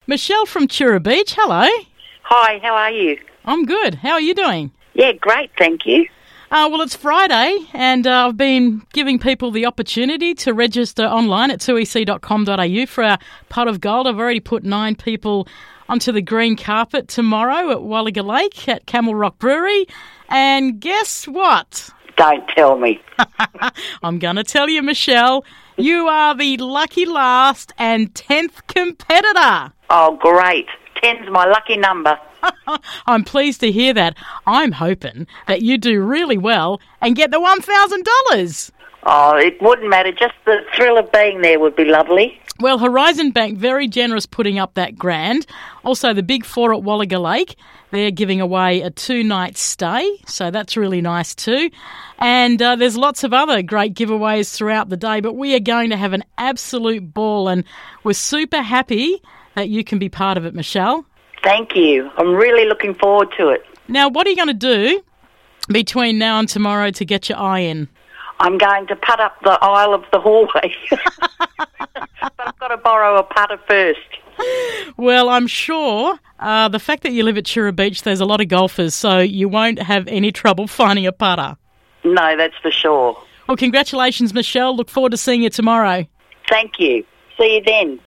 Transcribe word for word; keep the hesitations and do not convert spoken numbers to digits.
Michelle from Chura Beach, hello. Hi, how are you? I'm good. How are you doing? Yeah, great, thank you. Uh, well, it's Friday, and uh, I've been giving people the opportunity to register online at two e c dot com dot a u for our pot of gold. I've already put nine people onto the green carpet tomorrow at Walliga Lake at Camel Rock Brewery. And guess what? Don't tell me. I'm going to tell you, Michelle. You are the lucky last and tenth competitor. Oh, great. Ten's my lucky number. I'm pleased to hear that. I'm hoping that you do really well and get the one thousand dollars. Oh, it wouldn't matter. Just the thrill of being there would be lovely. Well, Horizon Bank, very generous putting up that grand. Also, the Big Four at Walliga Lake, they're giving away a two-night stay, so that's really nice too. And uh, there's lots of other great giveaways throughout the day, but we are going to have an absolute ball, and we're super happy that you can be part of it, Michelle. Thank you. I'm really looking forward to it. Now, what are you going to do between now and tomorrow to get your eye in? I'm going to putt up the aisle of the hallway. But I've got to borrow a putter first. Well, I'm sure uh, the fact that you live at Chura Beach, there's a lot of golfers, so you won't have any trouble finding a putter. No, that's for sure. Well, congratulations, Michelle. Look forward to seeing you tomorrow. Thank you. See you then.